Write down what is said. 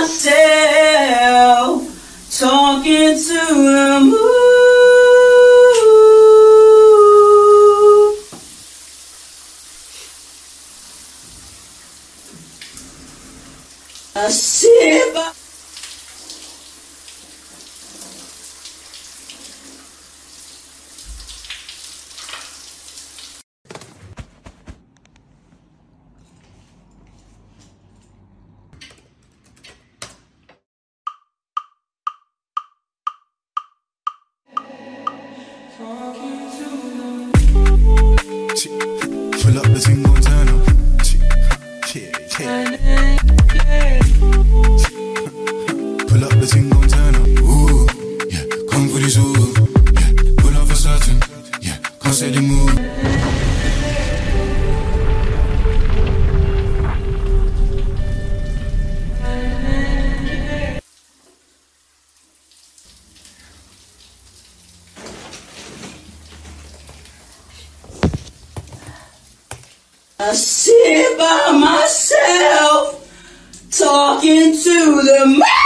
myself, talking to the moon. I sit by. Pull up the thing, gon' turn up. Pull up the thing, gon' turn up. Ooh, yeah, come for this, ooh, yeah. Pull up for certain, yeah. Can't say the move. I sit by myself, talking to the moon.